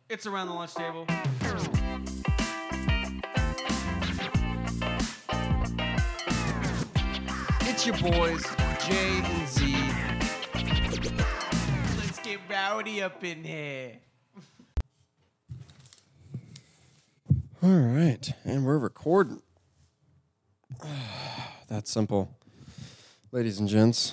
It's around the lunch table. It's your boys, J and Z. Let's get rowdy up in here. All right, and we're recording. That's simple. Ladies and gents.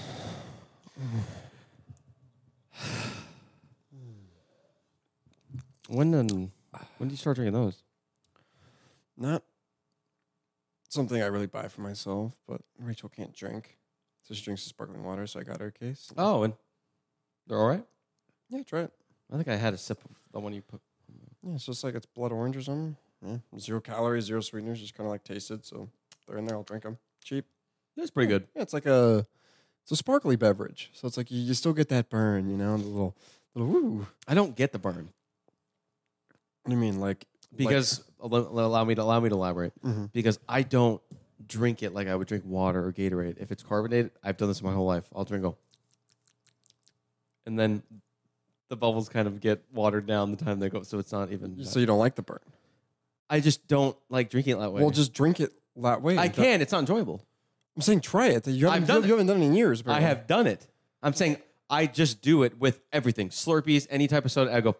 When do you start drinking those? Not something I really buy for myself, but Rachel can't drink. So she drinks the sparkling water, so I got her a case. Oh, and they're all right? Yeah, try it. I think I had a sip of the one you put. Yeah, it's just like it's blood orange or something. Yeah. 0 calories, 0 sweeteners, just kind of like tasted. So if they're in there, I'll drink them. Cheap. That's pretty good. Yeah, it's a sparkly beverage. So it's like you still get that burn, you know, the little woo. I don't get the burn. What do you mean, like? Because allow me to elaborate. Mm-hmm. Because I don't drink it like I would drink water or Gatorade. If it's carbonated, I've done this my whole life. I'll drink and then the bubbles kind of get watered down the time they go, so it's not even. So you don't like the burn? I just don't like drinking it that way. Well, just drink it that way. I can. It's not enjoyable. I'm saying try it. You haven't done it in years. I have done it. I'm saying I just do it with everything. Slurpees, any type of soda. I go.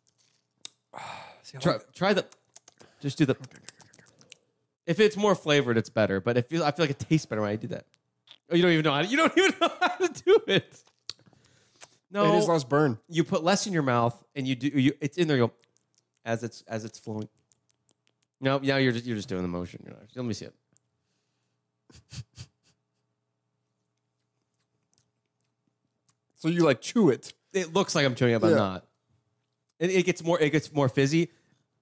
Try the. Just do the. If it's more flavored, it's better. But I feel like it tastes better when I do that. Oh, you don't even know how to do it. No, it is less burn. You put less in your mouth, and it's in there. You go as it's flowing. No, now you're just doing the motion. Let me see it. So you like chew it? It looks like I'm chewing it, but I'm not. It gets more fizzy.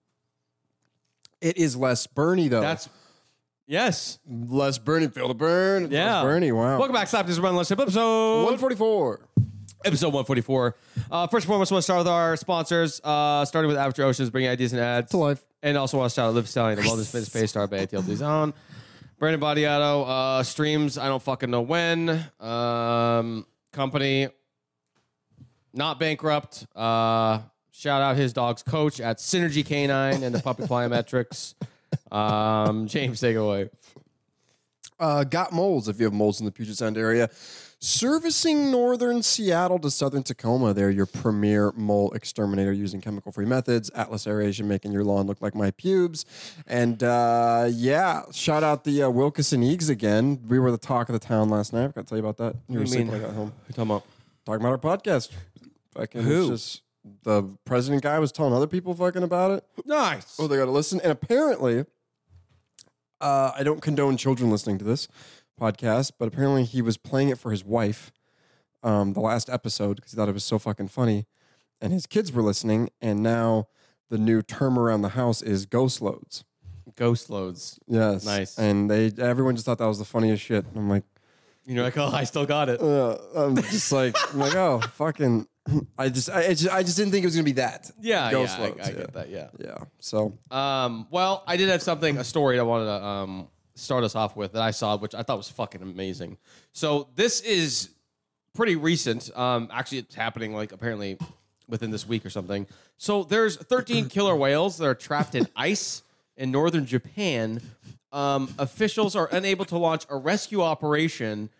It is less burny though. Yes. Less burny. Feel the burn. Yeah. Less burny. Wow. Welcome back. Stop this run. Let's hit episode 144. Episode 144. First and foremost, I want to start with our sponsors, starting with Aperture Oceans, bringing ideas and ads to life. And also want to shout out Live Stallion, the Wellness Fitness Space Star by ATL Zone. Brandon Badiato, streams, I don't fucking know when. Company, not bankrupt. Shout out his dog's coach at Synergy Canine and the Puppy Plyometrics. James, take it away. Got Molds, if you have molds in the Puget Sound area. Servicing northern Seattle to southern Tacoma. They're your premier mole exterminator using chemical-free methods. Atlas Aeration making your lawn look like my pubes. And shout out the Wilkeson Eags again. We were the talk of the town last night. I forgot to tell you about that. You were sick when I got home. What are you talking about? Talking about our podcast. Fucking Who? Just the president guy was telling other people fucking about it. Nice. Oh, they got to listen. And apparently, I don't condone children listening to this podcast, but apparently he was playing it for his wife the last episode because he thought it was so fucking funny. And his kids were listening, and now the new term around the house is ghost loads. Ghost loads. Yes. Nice. And everyone just thought that was the funniest shit. And I'm like... You're like, oh, I still got it. I'm just like, oh, fucking... I just didn't think it was going to be that. Yeah, ghost loads. loads. I get that, yeah. Yeah, so... well, I did have a story I wanted to start us off with that I saw, which I thought was fucking amazing. So this is pretty recent. Actually, it's happening like apparently within this week or something. So there's 13 killer whales that are trapped in ice in northern Japan. Officials are unable to launch a rescue operation.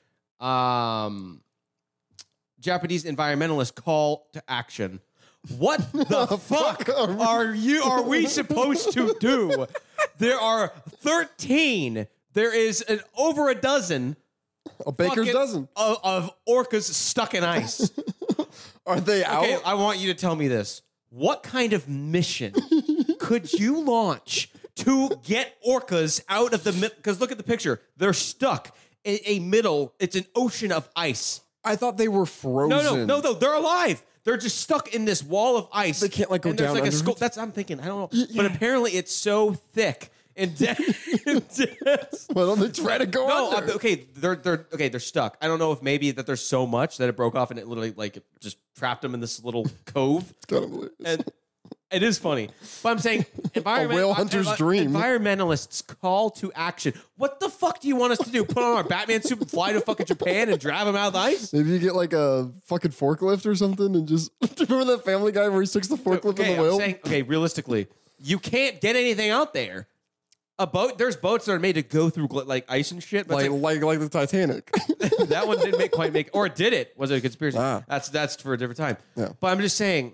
Japanese environmentalists call to action. What the fuck are we supposed to do? There are 13. There is over a dozen. A baker's dozen. Of orcas stuck in ice. Are they out? Okay, I want you to tell me this. What kind of mission could you launch to get orcas out of the... Because look at the picture. They're stuck in it's an ocean of ice. I thought they were frozen. No, they're alive. They're just stuck in this wall of ice. They can't go down under it? That's I'm thinking. I don't know. Yeah. But apparently it's so thick and dense. Why don't they try to go under? They're stuck. I don't know if maybe that there's so much that it broke off and it literally just trapped them in this little cove. Gotta believe. And It is funny, but I'm saying whale hunter's dream. Environmentalists call to action. What the fuck do you want us to do? Put on our Batman suit and fly to fucking Japan and drive them out of the ice? Maybe you get like a fucking forklift or something and just remember that Family Guy where he sticks the forklift in the whale? I'm saying, okay, realistically, you can't get anything out there. A boat. There's boats that are made to go through like ice and shit. But like the Titanic. That one didn't quite make, or did it? Was it a conspiracy? Ah. That's for a different time. Yeah. But I'm just saying.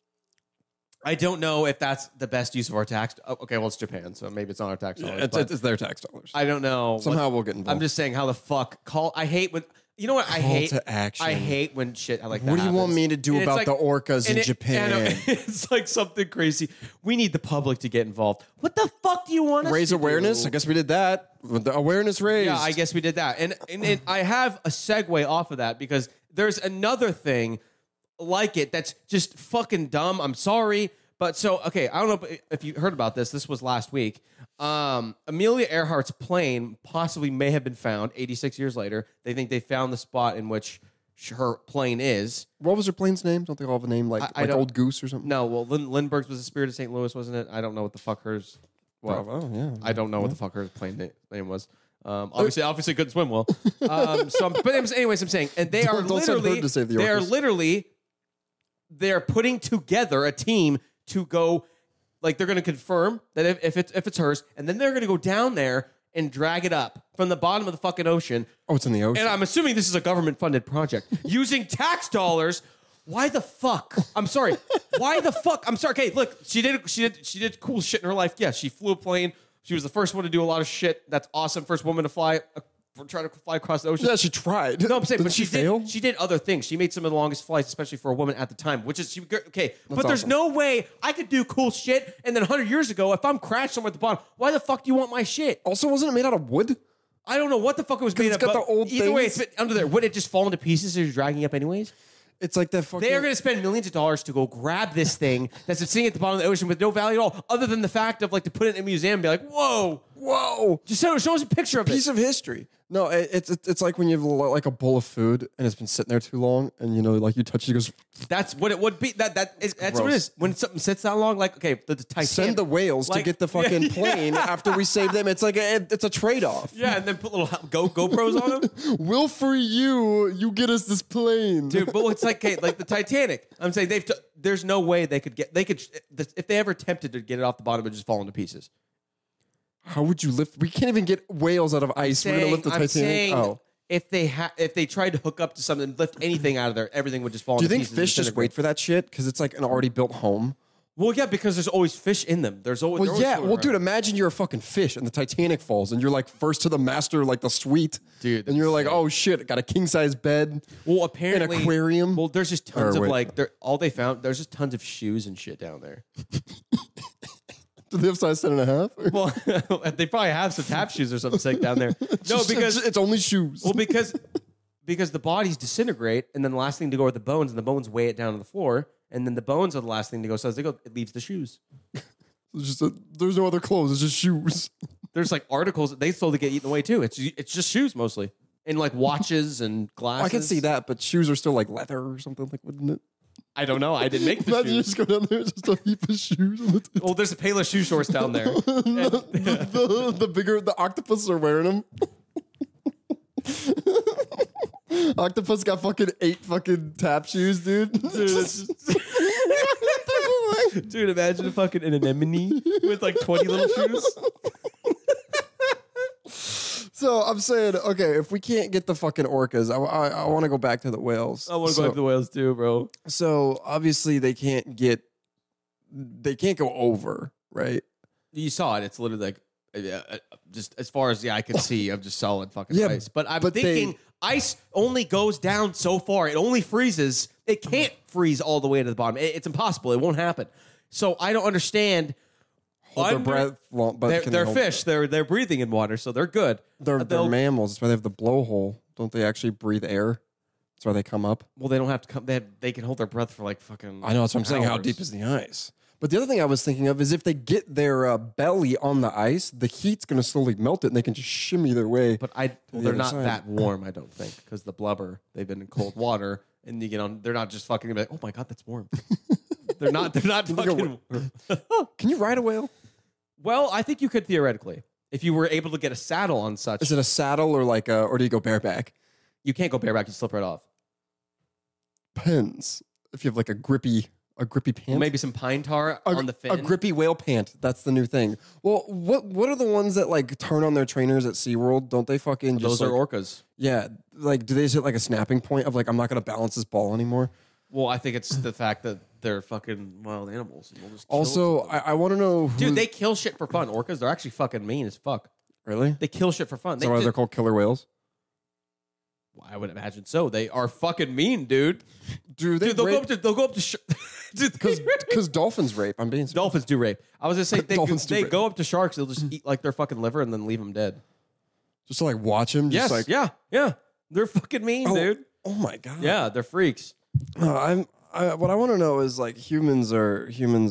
I don't know if that's the best use of our tax. Okay, well, it's Japan, so maybe it's not our tax dollars. It's their tax dollars. I don't know. Somehow we'll get involved. I'm just saying how the fuck I hate when. You know what I hate? To action. I hate when shit like that. What do you want happens. me to do And it's about like- the orcas in and Japan? It's like something crazy. We need the public to get involved. What the fuck do you want us Raise to awareness? do? I guess we did that. The awareness raised. Yeah, I guess we did that. And I have a segue off of that because there's another thing like it that's just fucking dumb. I'm sorry. But so, okay, I don't know if you heard about this. This was last week. Amelia Earhart's plane possibly may have been found 86 years later. They think they found the spot in which her plane is. What was her plane's name? Don't they all have a name like Old Goose or something? No, well, Lindbergh's was the Spirit of St. Louis, wasn't it? I don't know what the fuck hers was. Bravo, yeah. I don't know what the fuck her plane name was. Obviously couldn't swim well. Anyways, I'm saying, and they are Don't send her literally, to save the they are orcas. literally, they're putting together a team to go, like they're going to confirm that if it's hers, and then they're going to go down there and drag it up from the bottom of the fucking ocean. Oh, it's in the ocean. And I'm assuming this is a government-funded project using tax dollars. Why the fuck? I'm sorry. Why the fuck? I'm sorry. Okay, look, she did cool shit in her life. Yeah, she flew a plane. She was the first one to do a lot of shit. That's awesome. First woman to fly. Try to fly across the ocean. Yeah, she tried. No, I'm saying, but she fail? She did other things. She made some of the longest flights, especially for a woman at the time. Which is okay. But there's awesome. no way I could do cool shit. And then 100 years ago, if I'm crashed somewhere at the bottom, why the fuck do you want my shit? Also, wasn't it made out of wood? I don't know what the fuck it was made it's of. got But the old either way, things. it's under there. Would it just fall into pieces as you're dragging up anyways? It's like that fucking... They are going to spend millions of dollars to go grab this thing that's sitting at the bottom of the ocean with no value at all, other than the fact of like to put it in a museum and be like, whoa, just show us a picture of it. piece of history. No, it's like when you have like a bowl of food and it's been sitting there too long, and you know, like you touch it, it goes. That's what it would be. That's what it gross. is. When something sits that long, like okay, the Titanic. Send the whales to like- get the fucking plane after we save them. It's like it's a trade off. Yeah, and then put little GoPros on them, We'll free you. You get us this plane, dude. But it's like, okay, like the Titanic. I'm saying there's no way they could if they ever attempted to get it off the bottom, it would just fall into pieces. How would you lift? We can't even get whales out of ice. We're gonna lift the I'm Titanic. saying Oh, if they tried to hook up to something, lift anything out of there, everything would just fall. do you into think pieces fish and just disintegrate. wait for that shit because it's like an already built home? Well, yeah, because there's always fish in them. There's always Well, they're always yeah. swimming Well, dude, around. imagine you're a fucking fish and the Titanic falls and you're like first to the master, like the suite, Dude, and you're that's like, sick. oh shit, got a king size bed. Well, apparently, aquarium? Well, there's just tons Or of wait. like, all they found. There's just tons of shoes and shit down there. Do they have size 10.5? Well, they probably have some tap shoes or something sick down there. No, because it's only shoes. well, because the bodies disintegrate, and then the last thing to go are the bones, and the bones weigh it down to the floor, and then the bones are the last thing to go. So as they go, it leaves the shoes. There's no other clothes. It's just shoes. There's like articles that they slowly get eaten away too. It's just shoes mostly, and like watches and glasses. I can see that, but shoes are still like leather or something, like, wouldn't it? I don't know. I didn't make the Imagine you shoes. just go down there, just a heap of shoes. On the, Well, there's a Payless shoe source down there. the octopus are wearing them. Octopus got fucking 8 fucking tap shoes, dude. Dude, imagine a fucking anemone with like 20 little shoes. So I'm saying, okay, if we can't get the fucking orcas, I want to go back to the whales. I want to go after the whales too, bro. So obviously they can't go over, right? You saw it. It's literally like just as far as the eye can see of just solid fucking Yeah, ice. But I'm but thinking ice only goes down so far. It only freezes. It can't freeze all the way to the bottom. It's impossible. It won't happen. So I don't understand. Hold their breath long, but can they They're hold- fish. They're breathing in water, so they're good. They're They'll- mammals. That's why they have the blowhole. Don't they actually breathe air? That's why they come up. Well, they don't have to come. They can hold their breath for like fucking. I know. That's what I'm saying. How hours. deep is the ice? But the other thing I was thinking of is if they get their belly on the ice, the heat's going to slowly melt it, and they can just shimmy their way. But the they're other not side. that warm, I don't think, because the blubber, they've been in cold water, and you get on. They're not just fucking like, oh my god, that's warm. They're not fucking. Can you ride a whale? Well, I think you could theoretically if you were able to get a saddle on such. Is it a saddle or do you go bareback? You can't go bareback. You slip right off. Depends. If you have like a grippy pant. Well, maybe some pine tar on the fin. A grippy whale pant. That's the new thing. Well, what are the ones that like turn on their trainers at SeaWorld? Don't they fucking just Those are like, orcas. Yeah. Like, do they just hit like a snapping point of like, I'm not going to balance this ball anymore? Well, I think it's the fact that they're fucking wild animals. And we'll just kill Also, something. I want to know who... Dude, they kill shit for fun. Orcas, they're actually fucking mean as fuck. Really? They kill shit for fun. So why they're called killer whales? I would imagine so. They are fucking mean, dude. Do they Dude, they'll rape? go up to Because dolphins rape. I'm being serious. dolphins do rape. I was gonna say Dolphins do they rape. go up to sharks. They'll just eat like their fucking liver and then leave them dead. Just to like watch them. Just Yes, like, yeah. They're fucking mean, dude. Oh my god. Yeah, they're freaks. No, what I want to know is like humans are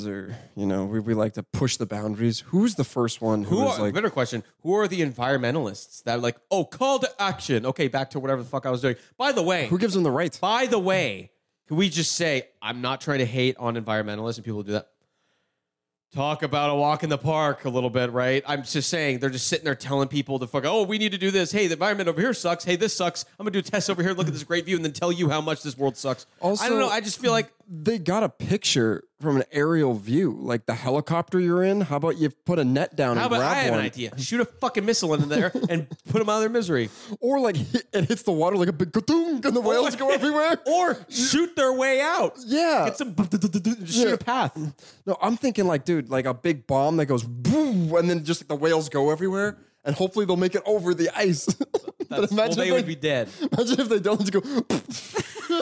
we like to push the boundaries. Who's the first one who was like better question? Who are the environmentalists that are like, oh, call to action? Okay, back to whatever the fuck I was doing. By the way, who gives them the right? can we just say I'm not trying to hate on environmentalists and people who do that? Talk about a walk in the park a little bit, right? I'm just saying they're just sitting there telling people to fuck. Oh, we need to do this. Hey, the environment over here sucks. Hey, this sucks. I'm gonna do a test over here. Look at this great view, and then tell you how much this world sucks. Also, I don't know. I just feel like they got a picture from an aerial view, like the helicopter you're in. How about you put a net down how and about grab I have one? an idea? Shoot a fucking missile into there and put them out of their misery, Or like it hits the water like a big ka-doom, and the whales go everywhere. or shoot their way out. Yeah. Get some just shoot a path. No, I'm thinking like, dude, like a big bomb that goes boom, and then just like the whales go everywhere, and hopefully they'll make it over the ice. But Well, they would be dead. Imagine if they don't just go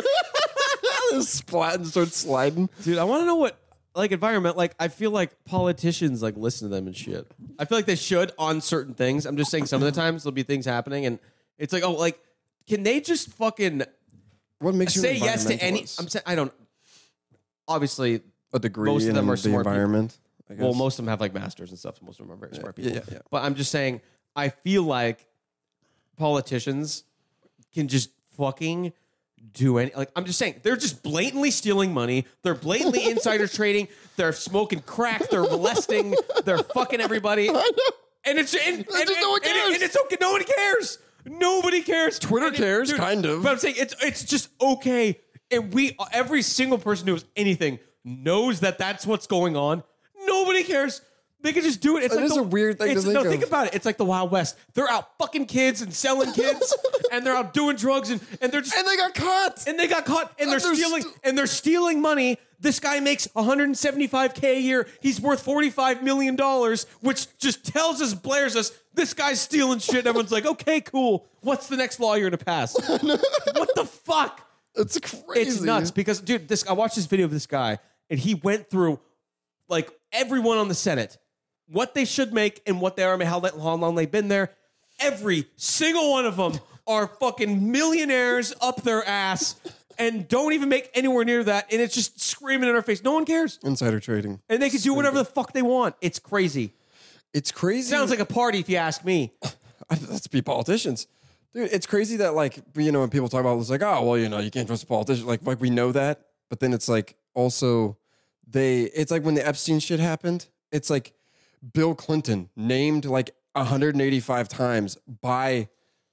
splat and start sliding. Dude, I want to know what like environment. Like, I feel like politicians like listen to them and shit. I feel like they should on certain things. I'm just saying some of the times there'll be things happening, and it's like, oh, like can they just fucking What makes you say an yes to any? environmentalist? I'm saying I don't. Obviously, A degree most of in them are the smart people. environment. I guess. well, most of them have like masters and stuff. So most of them are very smart people. yeah. But I'm just saying, I feel like politicians can just fucking do any. Like, I'm just saying, they're just blatantly stealing money. They're blatantly insider trading. They're smoking crack. They're molesting. They're fucking everybody. And it's and no one cares. and it's okay. No one cares. Nobody cares. Twitter And cares, kind of. But I'm saying it's just okay. And every single person who knows anything knows that that's what's going on. Nobody cares. They can just do it. It's It is a weird thing to think of. Think about it. It's like the Wild West. They're out fucking kids and selling kids, and they're out doing drugs, and they're just And they got caught. and they got caught, and they're they're stealing, and they're stealing money. This guy makes $175K a year. He's worth $45 million, which just blares us. This guy's stealing shit. Everyone's like, okay, cool. What's the next law you're gonna pass? What the fuck? It's crazy. It's nuts because, dude, I watched this video of this guy, and he went through like everyone on the Senate, what they should make and what they are, how long they've been there. Every single one of them are fucking millionaires up their ass and don't even make anywhere near that. And it's just screaming in our face. No one cares. Insider trading. And they can do whatever the fuck they want. It's crazy. It's crazy. Sounds like a party if you ask me. Let's be politicians. Dude, it's crazy that like, when people talk about it, it's like, oh, well, you can't trust a politician. Like we know that. But then it's like also it's like when the Epstein shit happened, it's like Bill Clinton named like 185 times by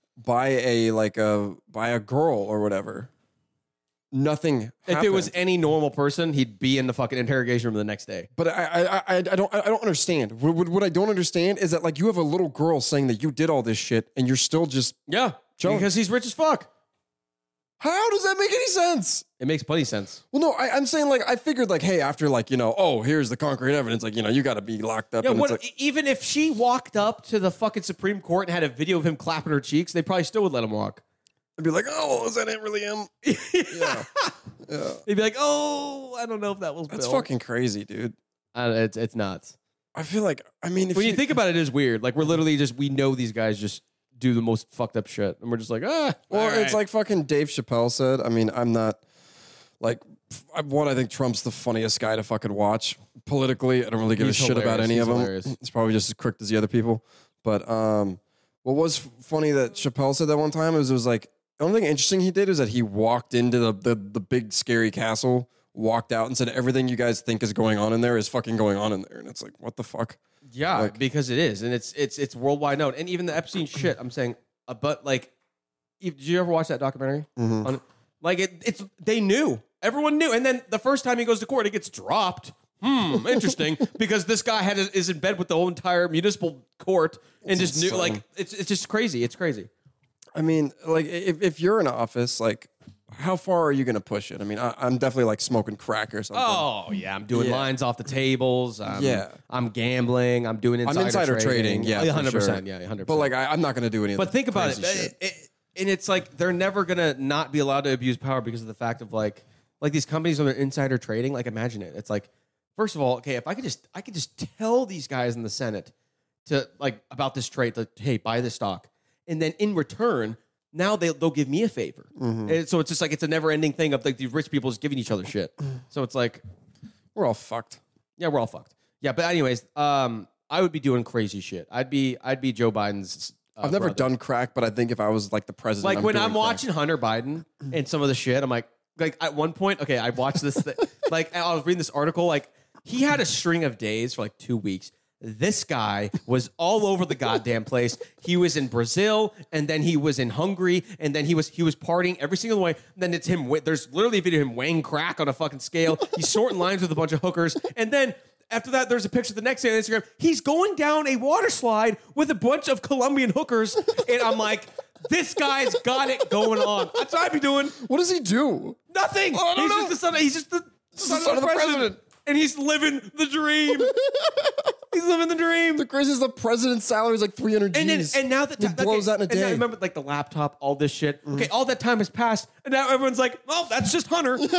a girl or whatever. Nothing happened. If it was any normal person, he'd be in the fucking interrogation room the next day. But I don't understand. What I don't understand is that like you have a little girl saying that you did all this shit and you're still just Yeah, Joe. because he's rich as fuck. how does that make any sense? It makes plenty of sense. Well, no, I'm saying like I figured like hey after like oh here's the concrete evidence like you got to be locked up. Yeah, and what, it's like, even if she walked up to the fucking Supreme Court and had a video of him clapping her cheeks, they probably still would let him walk. I'd be like oh is that it really him? Yeah. They'd be like, oh, I don't know if that was That's Bill. fucking crazy, dude. It's nuts. I feel like if When you think about it, it is weird. Like we're literally we know these guys just do the most fucked up shit, and we're just like, well, it's like fucking Dave Chappelle said. I mean, I'm not like I think Trump's the funniest guy to fucking watch politically. I don't really give He's a shit about hilarious. any He's of them. hilarious. It's probably just as crooked as the other people. But what was funny that Chappelle said that one time was it was like the only thing interesting he did is that he walked into the big scary castle walked out and said everything you guys think is going on in there is fucking going on in there, and it's like, what the fuck? Yeah, because it is, and it's worldwide known, and even the Epstein shit. I'm saying, but like, did you ever watch that documentary? Like it's they knew, everyone knew, and then the first time he goes to court, it gets dropped. Interesting, because this guy is in bed with the whole entire municipal court and just knew, like, it's just crazy. It's crazy. I mean, like, if you're in office, like, how far are you going to push it? I mean, I'm definitely like smoking crack or something. Oh yeah, I'm doing lines off the tables. I'm gambling. I'm doing insider trading. Yeah, 100%. Sure. Yeah, 100%. But like, I'm not going to do any. But think about it, and it's like they're never gonna not be allowed to abuse power because of the fact of like these companies when they're insider trading. Like, imagine it. It's like, first of all, okay, if I could just tell these guys in the Senate to like about this trade, like, hey, buy this stock, and then in return, now they'll give me a favor. And so it's just like it's a never ending thing of like these rich people just giving each other shit. So it's like we're all fucked. Yeah, we're all fucked. Yeah, but anyways, I would be doing crazy shit. I'd be Joe Biden's. I've never done crack, but I think if I was like the president, like when I'm watching Hunter Biden and some of the shit, I'm like at one point, okay, I watched this thing, like I was reading this article, like he had a string of days for like 2 weeks. This guy was all over the goddamn place. He was in Brazil, and then he was in Hungary, and then he was partying every single way. And then it's him. There's literally a video of him weighing crack on a fucking scale. He's sorting lines with a bunch of hookers, and then after that, there's a picture the next day on Instagram. He's going down a water slide with a bunch of Colombian hookers, and I'm like, this guy's got it going on. That's what I'd be doing. What does he do? Nothing. Oh, he's just the son. He's just the son of the president. And he's living the dream. He's living the dream. The craziest, the president's salary is like 300 G's. And now that he blows that in a day. And I remember like the laptop, all this shit. Okay, all that time has passed, and now everyone's like, "Well, that's just Hunter." And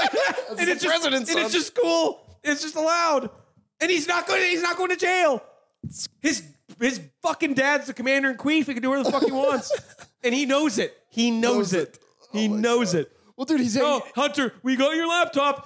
it's just president's son. And it's just cool. It's just allowed. And he's not going to jail. His fucking dad's the commander in chief. He can do whatever the fuck he wants, and he knows it. He knows it. He knows it. Well, dude, he's Hunter, we got your laptop.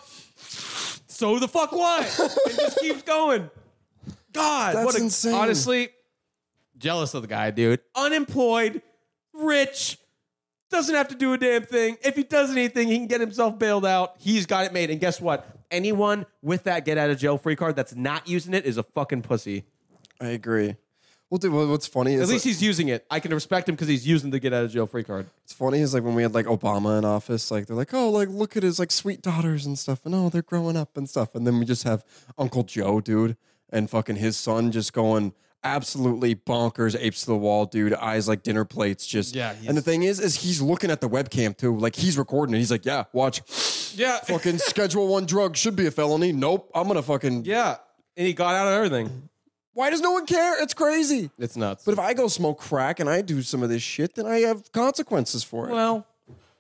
So the fuck what? It just keeps going. God, that's insane. Honestly, jealous of the guy, dude. Unemployed, rich, doesn't have to do a damn thing. If he does anything, he can get himself bailed out. He's got it made. And guess what? Anyone with that get out of jail free card that's not using it is a fucking pussy. I agree. Well, dude, what's funny is at least he's using it. I can respect him because he's using the get out of jail free card. It's funny is like when we had like Obama in office, like they're like, oh, like look at his like sweet daughters and stuff, and oh, they're growing up and stuff, and then we just have Uncle Joe, dude, and fucking his son just going absolutely bonkers, apes to the wall, dude, eyes like dinner plates, just yeah. And the thing is he's looking at the webcam too, like he's recording it. He's like, yeah, watch, yeah, fucking Schedule 1 drug should be a felony. Nope, I'm gonna fucking yeah, and he got out of everything. Why does no one care? It's crazy. It's nuts. But if I go smoke crack and I do some of this shit, then I have consequences for it. Well,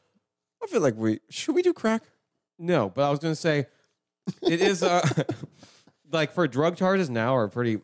I feel like should we do crack? No, but I was going to say it is like for drug charges now they're pretty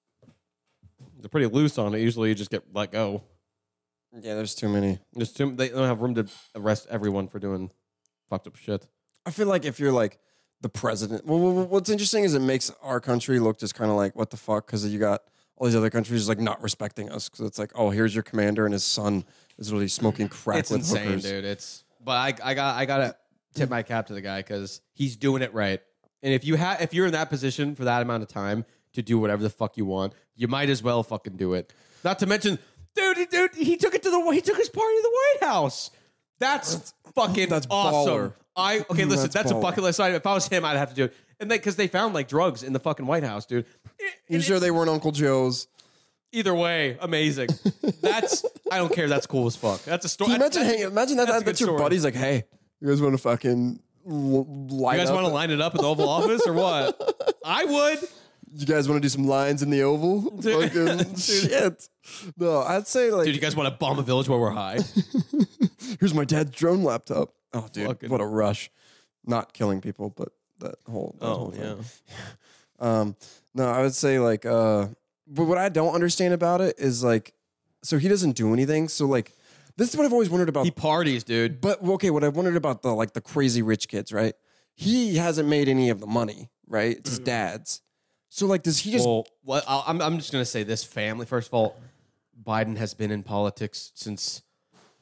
loose on it. Usually you just get let go. Yeah, there's too many. They don't have room to arrest everyone for doing fucked up shit. I feel like if you're like the president. Well, what's interesting is it makes our country look just kind of like, what the fuck? Because you got all these other countries like not respecting us. Because it's like, oh, here's your commander and his son is really smoking crack it's with insane, hookers. Dude. But I gotta tip my cap to the guy because he's doing it right. And if you're in that position for that amount of time to do whatever the fuck you want, you might as well fucking do it. Not to mention, dude, he took his party to the White House. That's fucking awesome. Baller. Listen, that's a bucket list item. If I was him, I'd have to do it. And because they found like drugs in the fucking White House, dude. You sure they weren't Uncle Joe's? Either way, amazing. I don't care. That's cool as fuck. That's a story. Imagine that's your buddy's like, hey, you guys want to fucking line You guys want to line it up in the Oval Office or what? I would. You guys want to do some lines in the Oval? Fucking shit. No, I'd say like, dude, you guys want to bomb a village while we're high? Here's my dad's drone laptop. Oh, dude, fucking what a rush. Not killing people, but that whole thing. Yeah. No, I would say like, but what I don't understand about it is like, so he doesn't do anything. So like, this is what I've always wondered about. He parties, dude. But okay, what I wondered about the crazy rich kids, right? He hasn't made any of the money, right? It's his dad's. So like, does he just? Well, I'm just gonna say this family. First of all, Biden has been in politics since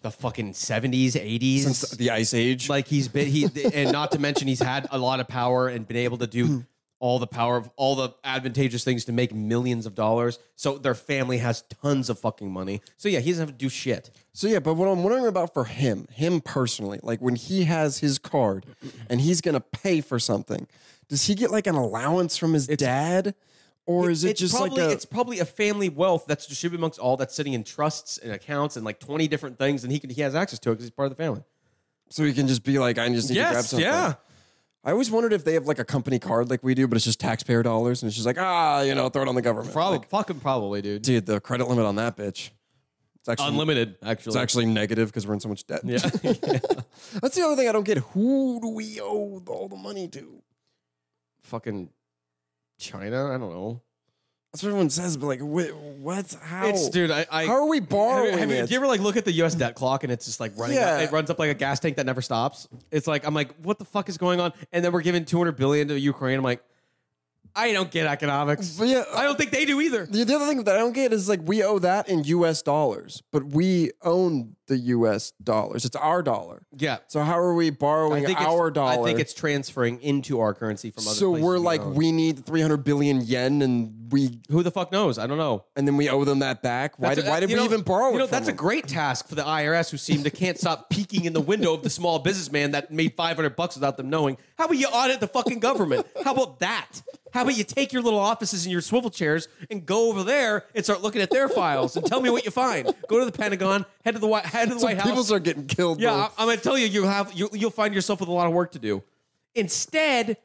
the fucking 70s, 80s. Since the Ice Age. Like and not to mention he's had a lot of power and been able to do all the power of all the advantageous things to make millions of dollars. So their family has tons of fucking money. So yeah, he doesn't have to do shit. So yeah, but what I'm wondering about for him personally, like when he has his card and he's going to pay for something, does he get like an allowance from his dad? Or is it just probably, like it's probably a family wealth that's distributed amongst all that's sitting in trusts and accounts and like 20 different things, and he has access to it because he's part of the family. So he can just be like, I just need to grab something. Yeah. I always wondered if they have like a company card like we do, but it's just taxpayer dollars, and it's just like, throw it on the government. Probably, dude. Dude, the credit limit on that bitch. It's actually Unlimited, actually. It's actually negative because we're in so much debt. Yeah. That's the other thing I don't get. Who do we owe all the money to? Fucking China? I don't know. That's what everyone says, but like, what? How? Dude, how are we borrowing it? Do you ever like look at the U.S. debt clock and it's just like running up, it runs up like a gas tank that never stops? It's like, I'm like, what the fuck is going on? And then we're giving $200 billion to Ukraine. I'm like, I don't get economics. But yeah, I don't think they do either. The other thing that I don't get is like we owe that in U.S. dollars, but we own the U.S. dollars. It's our dollar. Yeah. So how are we borrowing our dollar? I think it's transferring into our currency from other places. So we're like, we need 300 billion yen, and who the fuck knows? I don't know. And then we owe them that back. Why did we even borrow it from That's them? a great task for the IRS, who can't stop peeking in the window of the small businessman that made $500 without them knowing. How about you audit the fucking government? How about that? How about you take your little offices and your swivel chairs and go over there and start looking at their files and tell me what you find? Go to the Pentagon, head to the White House. People start getting killed. Yeah, I'm going to tell you, you'll find yourself with a lot of work to do. Instead,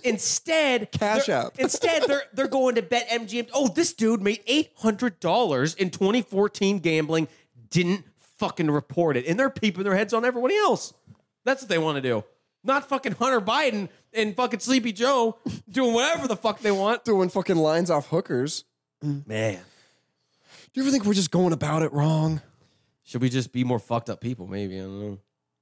Cash App. Instead, they're going to bet MGM. Oh, this dude made $800 in 2014 gambling. Didn't fucking report it, and they're peeping their heads on everybody else. That's what they want to do. Not fucking Hunter Biden and fucking Sleepy Joe doing whatever the fuck they want. Doing fucking lines off hookers. Man. Do you ever think we're just going about it wrong? Should we just be more fucked up people? Maybe. I don't know.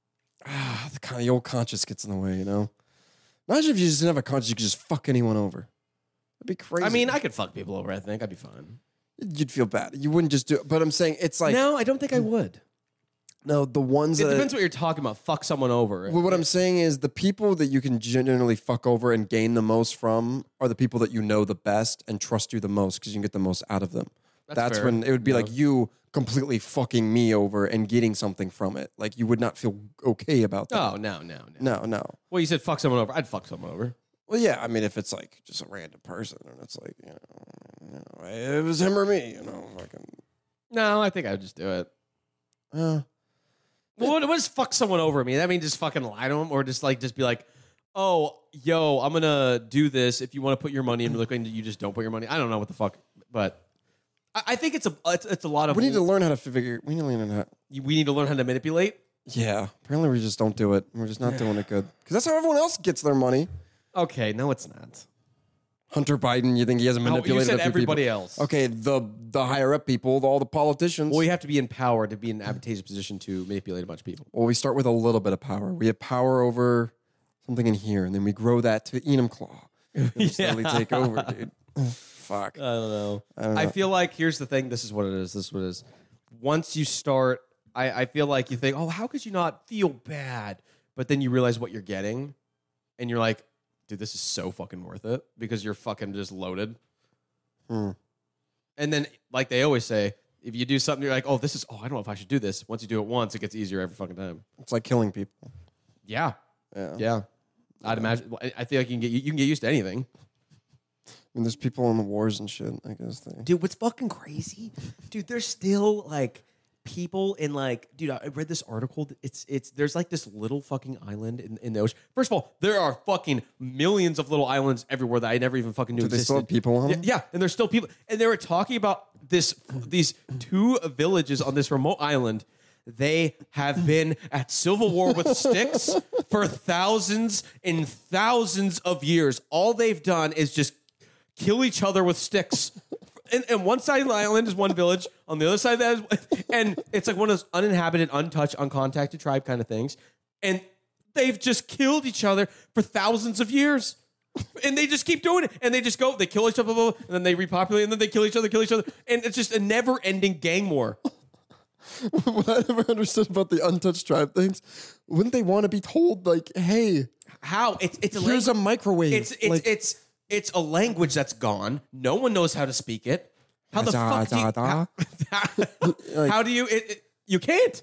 The old conscience gets in the way, you know? Imagine if you just didn't have a conscience, you could just fuck anyone over. That'd be crazy. I mean, I could fuck people over, I think. I'd be fine. You'd feel bad. You wouldn't just do it. But I'm saying it's like... No, I don't think I would. No, the ones It depends what you're talking about. Fuck someone over. Well, what I'm saying is the people that you can genuinely fuck over and gain the most from are the people that you know the best and trust you the most because you can get the most out of them. That's fair. when it would be like you completely fucking me over and getting something from it. Like you would not feel okay about that. Oh, no. No. Well, you said fuck someone over. I'd fuck someone over. Well, yeah. I mean, if it's like just a random person and it's like, it was him or me, fucking. No, I think I'd just do it. Well, what does fuck someone over mean? That mean just fucking lie to them, or just be like, oh, yo, I'm gonna do this. If you want to put your money in, and you just don't put your money. I don't know what the fuck, but I think it's a lot of. We need to learn how to figure. We need to learn how to manipulate. Yeah, apparently we just don't do it. We're just not doing it good because that's how everyone else gets their money. Okay, no, it's not. Hunter Biden, you think he hasn't manipulated you said a few everybody people? else. Okay, the higher up people, all the politicians. Well, you have to be in power to be in an advantageous position to manipulate a bunch of people. Well, we start with a little bit of power. We have power over something in here, and then we grow that to Enum-Claw. And we slowly take over, dude. Fuck. I don't know. I feel like, here's the thing. This is what it is. Once you start, I feel like you think, oh, how could you not feel bad? But then you realize what you're getting, and you're like, dude, this is so fucking worth it because you're fucking just loaded. And then, like they always say, if you do something, you're like, I don't know if I should do this. Once you do it once, it gets easier every fucking time. It's like killing people. Yeah. I'd imagine. I feel like you can get used to anything. I mean, there's people in the wars and shit, I guess. Dude, what's fucking crazy? Dude, there's still like people in dude, I read this article. There's like this little fucking island in the ocean. First of all, there are fucking millions of little islands everywhere that I never even fucking knew existed. They still have people on them? Yeah, and there's still people. And they were talking about these two villages on this remote island. They have been at civil war with sticks for thousands and thousands of years. All they've done is just kill each other with sticks. And one side of the island is one village. On the other side of that is, and it's like one of those uninhabited, untouched, uncontacted tribe kind of things. And they've just killed each other for thousands of years. And they just keep doing it. And they just go, they kill each other, and then they repopulate, and then they kill each other. And it's just a never-ending gang war. What I never understood about the untouched tribe things, wouldn't they want to be told like, "Hey, How it's a here's a microwave"? It's a language that's gone. No one knows how to speak it. How the fuck do you, how do you you can't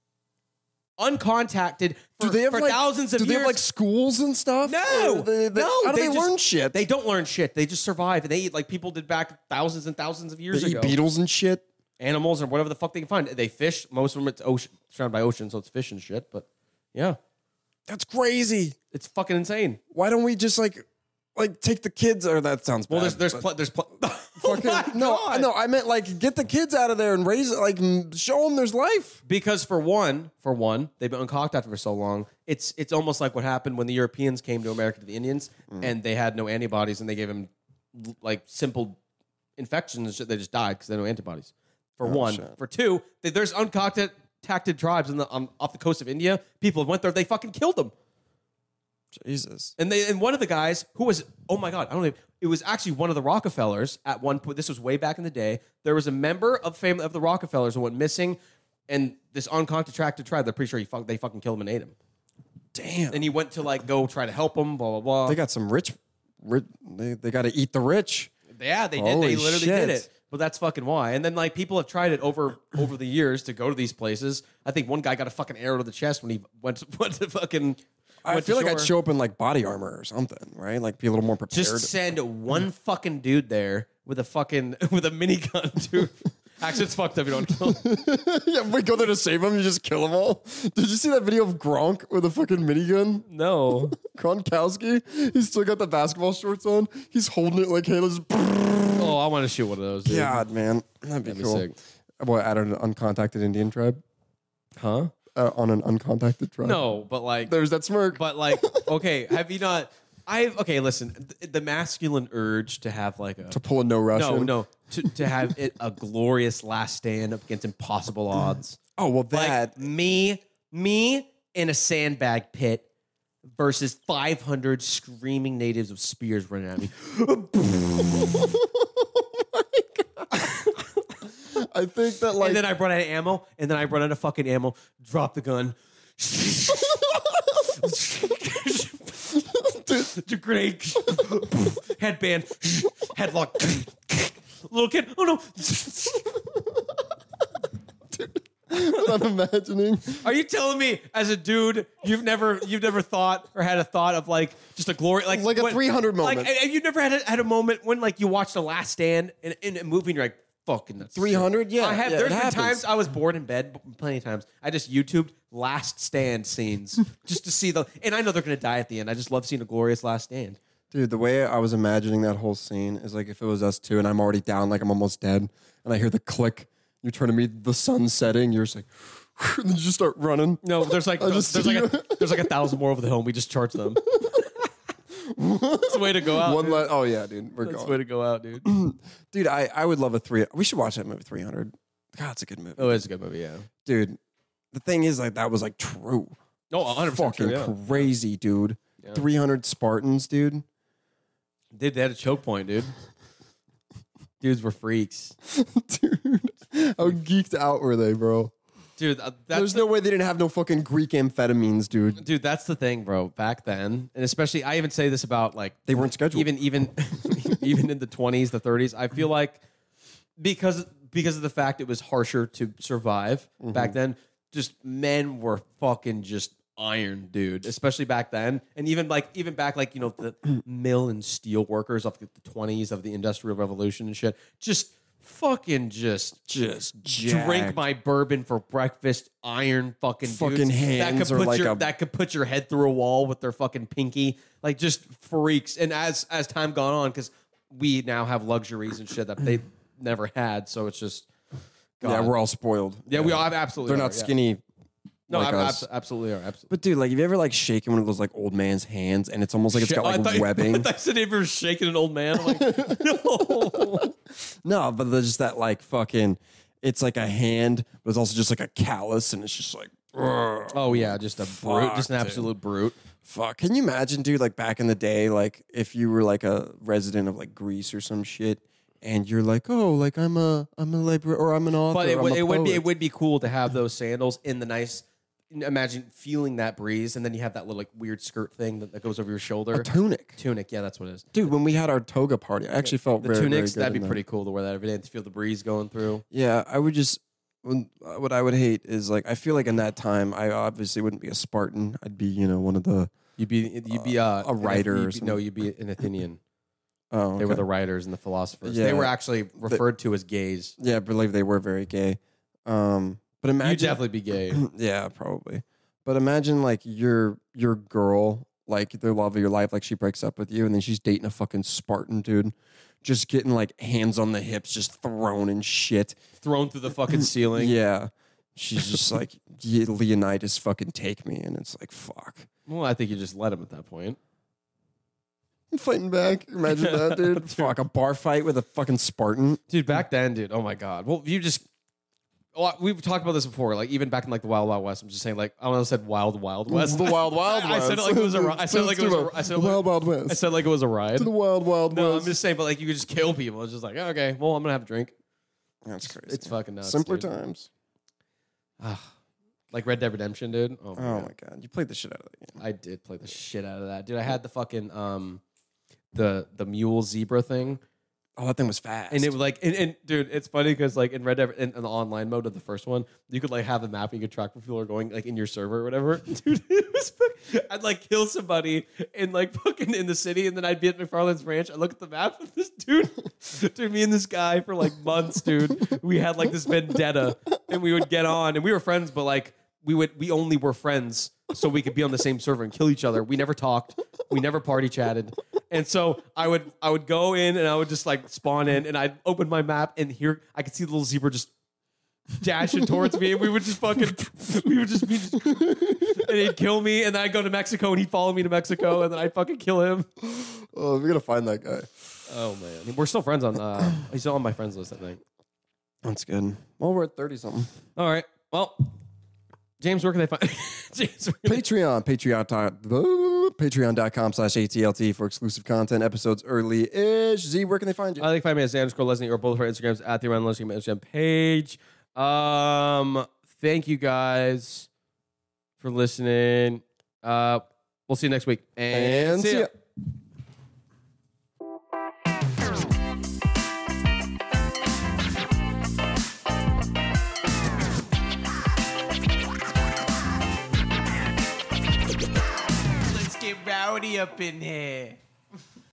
uncontacted for, do they have for like, thousands of do years. they have like schools and stuff? No, no. How do they just, learn shit? They don't learn shit. They just survive, and they eat like people did back thousands and thousands of years They eat ago. beetles and shit. Animals or whatever the fuck they can find. They fish. Most of them, it's ocean, surrounded by ocean, so it's fish and shit. But yeah, That's crazy. it's fucking insane. Why don't we just like take the kids? Or that sounds bad. Well, there's oh my no, God. no. I meant like get the kids out of there and raise it. Like show them there's life. Because for one, they've been uncontacted for so long. It's almost like what happened when the Europeans came to America to the Indians, and they had no antibodies, and they gave them like simple infections and shit. They just died because they had no antibodies. For one, shit. for two, there's uncontacted tribes in the off the coast of India. People went there, they fucking killed them. Jesus. And one of the guys who was, oh my God, I don't know. It was actually one of the Rockefellers at one point. This was way back in the day. There was a member of family of the Rockefellers who went missing, and this uncontacted tribe, they're pretty sure they fucking killed him and ate him. Damn. And he went to like go try to help him, blah, blah, blah. They got some rich they got to eat the rich. Yeah, they did. Holy They literally shit. did it. But that's fucking why. And then like people have tried it over the years to go to these places. I think one guy got a fucking arrow to the chest when he went to fucking. I went feel to like I'd shore. show up in like body armor or something, right? Like be a little more prepared. Just send one fucking dude there with a minigun, dude. Actually, it's fucked up. You don't kill him. Yeah, we go there to save them. You just kill them all. Did you see that video of Gronk with a fucking minigun? No. Gronkowski, he's still got the basketball shorts on. He's holding it like Halo's. Oh, I want to shoot one of those. Dude. God, man, that'd be cool. sick. Boy, at an uncontacted Indian tribe, Huh? on an uncontacted tribe. No, but like. There's that smirk. But like, okay, have you not? Okay, listen. The masculine urge to have like a to pull a no Russian. no to have it a glorious last stand up against impossible odds. Oh well, that. Like me in a sandbag pit versus 500 screaming natives with spears running at me. I think that like. And then I run out of ammo. And then I run out of fucking ammo. Drop the gun. Grenade. Headband. Headlock. Little kid. Oh no. I'm imagining. Are you telling me, as a dude, you've never thought or had a thought of like just a glory like Like a 300 moment. Like, and you've never had a moment when like you watched The Last Stand in a movie and you're like, fucking that's 300? Yeah, I have. yeah, There's it been happens. times I was bored in bed, plenty of times. I just YouTubed Last Stand scenes just to see and I know they're gonna die at the end. I just love seeing a glorious Last Stand. Dude, the way I was imagining that whole scene is like if it was us two and I'm already down, like I'm almost dead, and I hear the click, you turn to me, the sun's setting, you're just like, and then you just start running. No, there's like just there's see like there's like 1,000 more over the hill. And we just charge them. That's the way to go out. One dude. oh yeah, dude, we're That's the going. way to go out, dude. Dude, I would love a 3. We should watch that movie 300. God, it's a good movie. Oh, it's a good movie, yeah. Dude, the thing is like that was like true. No, 100% Fucking true, yeah. crazy, dude. Yeah. 300 Spartans, dude. Dude, they had a choke point, dude. Dudes were freaks. Dude, how geeked out were they, bro? Dude, There's no way they didn't have no fucking Greek amphetamines, dude. Dude, that's the thing, bro. Back then, and especially, I even say this about like They weren't scheduled. even even in the 20s, the 30s. I feel like because of the fact it was harsher to survive back then, just men were fucking just iron, dude. Especially back then, and even back like the mill and steel workers of the 20s of the Industrial Revolution and shit. Just fucking just drink jacked. my bourbon for breakfast. Iron fucking Fucking dudes hands are like that could put your head through a wall with their fucking pinky, like just freaks. And as time gone on, because we now have luxuries and shit that they never had, so it's just Yeah, God. we're all spoiled. Yeah, we all absolutely. They're are, not yeah. skinny. No, like us. absolutely are. Absolutely. But dude, like, have you ever like shaken one of those like old man's hands and it's almost like it's got I like thought- I webbing? thought you said if you were shaking an old man. I'm like, no. No, but there's just that like fucking. It's like a hand, but it's also just like a callus, and it's just like. Ugh. Oh yeah, just a brute, Fuck, just an dude. absolute brute. Fuck. Can you imagine, dude, like back in the day, like if you were like a resident of like Greece or some shit and you're like, oh, like I'm a librarian or I'm an author. But I'm a poet. it would be cool to have those sandals in the nice. Imagine feeling that breeze, and then you have that little like weird skirt thing that goes over your shoulder. A tunic. Tunic, yeah, that's what it is. Dude, when we had our toga party, I actually felt The very, tunics, very good that'd be in pretty cool to wear that every day and to feel the breeze going through. Yeah, I would just. What I would hate is like I feel like in that time I obviously wouldn't be a Spartan. I'd be one of the. You'd be a writer. You'd be an Athenian. Oh, They were okay. the writers and the philosophers. Yeah. They were actually referred to as gays. Yeah, I believe they were very gay. But imagine You'd definitely be gay. yeah, probably. But imagine like your girl, like the love of your life, like she breaks up with you, and then she's dating a fucking Spartan dude, just getting like hands on the hips, just thrown and shit. Thrown through the fucking ceiling. Yeah, she's just like yeah, Leonidas, fucking take me, and it's like fuck. Well, I think you just let him at that point. I'm fighting back. Imagine that, dude. Fuck a bar fight with a fucking Spartan. Dude, back then, dude, oh my God. Well, you just... Well, we've talked about this before, like even back in like the Wild Wild West. I'm just saying, like I almost said Wild Wild West. The Wild Wild West. I said it like it was a. I said it like it was. I said the Wild Wild West. I said like it was a ride. To the Wild Wild No, West. I'm just saying, but like you could just kill people. It's just like okay, well I'm gonna have a drink. That's crazy. It's fucking nuts. Simpler dude. times. Like Red Dead Redemption, dude. Oh Oh my god, you played the shit out of that game. I did play the shit out of that, dude. I had the fucking the mule zebra thing. Oh, that thing was fast. And it was like, and dude, it's funny because like in Red Dead, in the online mode of the first one, you could like have a map and you could track where people are going like in your server or whatever. Dude, it was I'd like kill somebody in like fucking in the city, and then I'd be at McFarland's ranch. I look at the map and this dude, me and this guy for like months, dude. We had like this vendetta, and we would get on, and we were friends, but like we only were friends so we could be on the same server and kill each other. We never talked. We never party chatted. And so I would go in and I would just like spawn in and I'd open my map and here I could see the little zebra just dashing towards me and we would just be and he'd kill me and then I'd go to Mexico and he'd follow me to Mexico and then I'd fucking kill him. Oh, we gotta find that guy. Oh man. We're still friends on he's still on my friends list, I think. That's good. Well, we're at 30 something. All right. Well, James, where can they find James? Patreon.com/ATLT for exclusive content, episodes early-ish. Z, where can they find you? I think find me at _Leslie or both of our Instagrams at the Around Leslie Instagram page. Thank you guys for listening. We'll see you next week. And see ya. Let's get rowdy up in here.